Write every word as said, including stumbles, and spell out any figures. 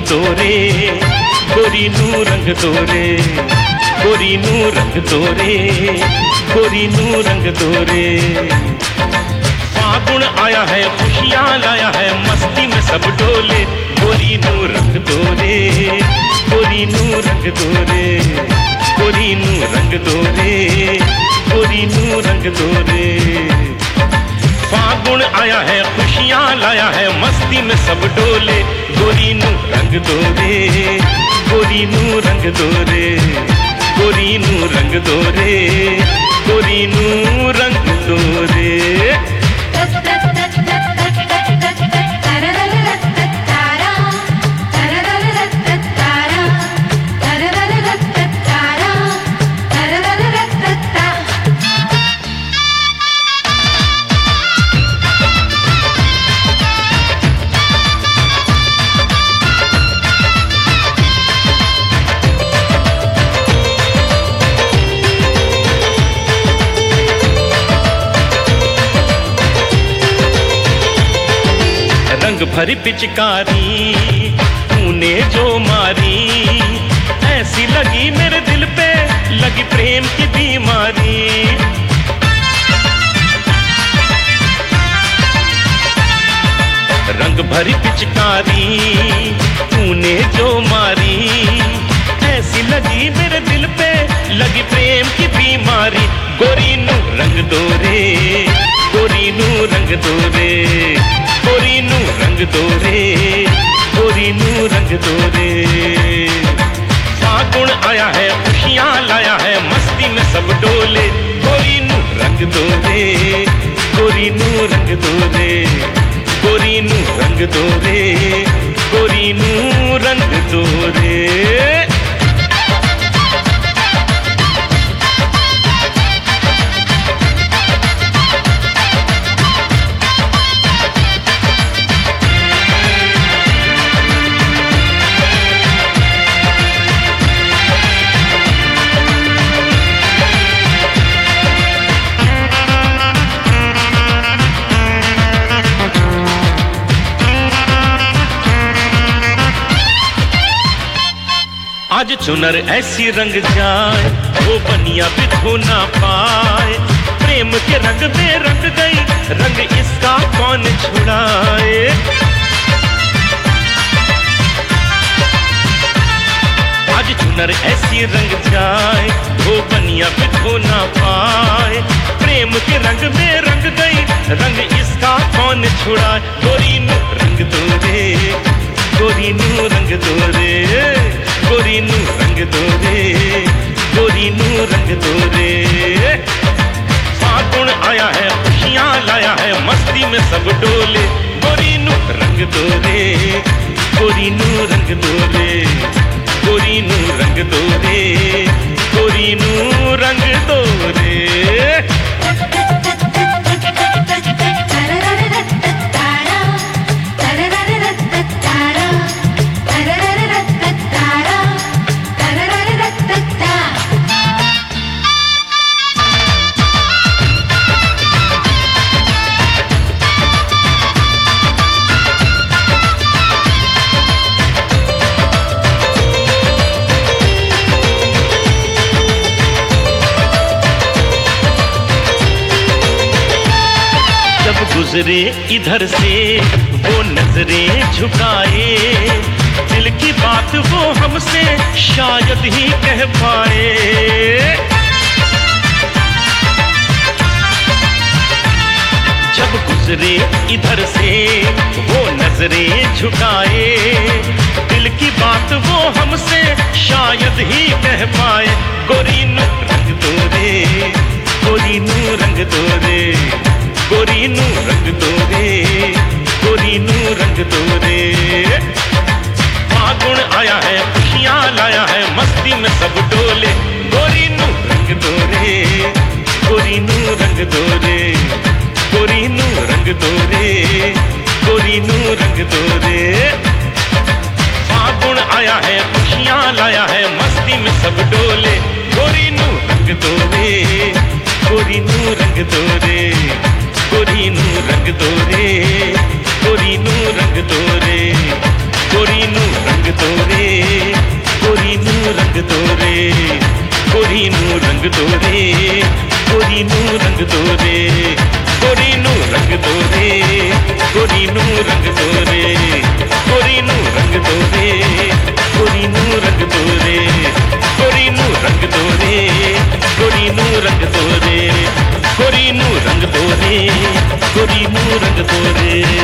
तोरे, गोरी नू रंग तोरे, गोरी नू रंग तोरे, गोरी नू रंग तोरे। फागुन आया है, खुशियाँ लाया है, मस्ती में सब डोले, गोरी नू रंग तोरे, गोरी नू रंग तोरे, गोरी नू रंग तोरे, गोरी नू रंग तोरे। फागुन आया है, खुशियाँ लाया है, मस्ती में सब डोले, गोरी नू रंग तोरे, गोरी नू रंग तोरे, गोरी नू रंग तोरे, गोरी नू रंग तोरे। रंग भरी पिचकारी तूने जो मारी, ऐसी लगी मेरे दिल पे, लगी प्रेम की बीमारी। रंग भरी पिचकारी तूने जो मारी, ऐसी लगी मेरे दिल पे, लगी प्रेम की बीमारी। गोरी नू रंग दोरे, गोरी नू रंग दोरे, गोरी नू रंग दोरे, गोरी नू रंग दोरे। फागुन आया है, खुशियाँ लाया है, मस्ती में सब डोले, गोरी नू रंग दोरे, गोरी नू रंग दोरे, गोरी नू रंग दोरे, गोरी नू रंग दोरे। आज चुनर ऐसी रंग जाए, वो बनिया भी धो ना पाए, प्रेम के रंग में रंग गई, रंग इसका कौन छुड़ाए। आज चुनर ऐसी रंग जाए, वो बनिया भी धो ना पाए, प्रेम के रंग में रंग गई, रंग इसका कौन छुड़ाए। गोरी नू रंग दोरे, गोरी नू रंग दोरे, गोरी नू रंग दोरे, गोरी नू रंग दोरे। फागुन आया है, खुशियाँ लाया है, मस्ती में सब डोले, गोरी नू रंग दोरे, गोरी नू रंग दोरे, गोरी नू रंग दोरे, गोरी नू रंग दोरे। गुजरे इधर से वो नजरें झुकाए, दिल की बात वो हमसे शायद ही कह पाए। जब गुजरे इधर से वो नजरें झुकाए, दिल की बात वो हमसे शायद ही कह पाए। गोरी नू रंग दोरे, गोरी नू रंग दोरे, गोरी नू रंग दोरे, गोरी नू रंग दोरे। फागुन आया है, खुशियाँ लाया है, मस्ती में सब डोले, गोरी नू रंग दोरे, गोरी नू रंग दोरे, गोरी नू रंग दोरे, गोरी नू रंग दोरे। फागुन आया है, खुशियाँ लाया है, मस्ती में सब डोले, गोरी नू रंग दोरे, गोरी नू रंग दोरे, गोरी नू रंग दोरे, गोरी नू रंग दोरे, गोरी नू रंग दोरे। रंग दोरे, गोरी नू रंग दोरे, गोरी नू रंग दोरे, गोरी नू रंग दोरे, गोरी नू रंग दोरे, गोरी नू रंग दोरे, गोरी नू रंग दोरे, गोरी नू रंग दोरे, गोरी नू रंग दोरे, गोरी नू रंग दोरे।